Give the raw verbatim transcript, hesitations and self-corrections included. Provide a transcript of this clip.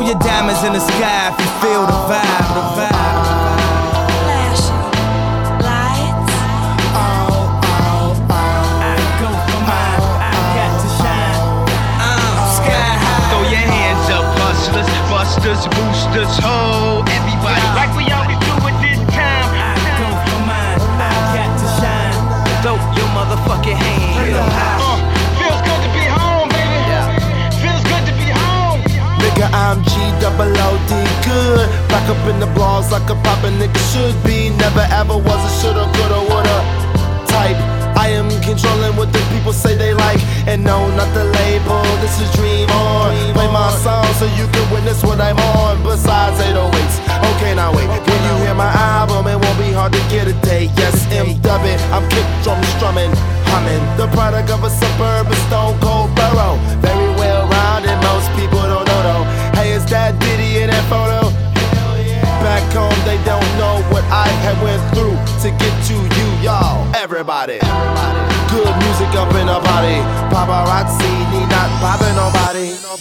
your diamonds in the sky if you feel the vibe, the vibe. Flashing lights. Oh, oh, oh. I go for mine, I got to shine. I'm sky high. Throw your hands up, hustlers, busters, boosters, ho, everybody. Like we always do at this time. I go for mine, I got to shine. Throw your motherfucking hands up high. Uh, feels good to be home, baby. Feels good to be home. Nigga, I'm G double O D good. Back up in the blogs like a poppin' nigga should be. Never ever was a shoulda, coulda, woulda type. I am controlling what the people say they like. And no, not the label, this is Dream On. Play my song so you can witness what I'm on. Besides eight oh eights, okay now wait. When you hear my album, it won't be hard to get a date. Yes, M dubbing, I'm kick drum strumming, humming. The product of a suburban stone cold borough. Very well rounded, most people don't know though. Hey, is that Diddy in that photo? Back home, they don't know what I had went through to get to you, y'all. Everybody, good music up in our body. Paparazzi need not bother nobody.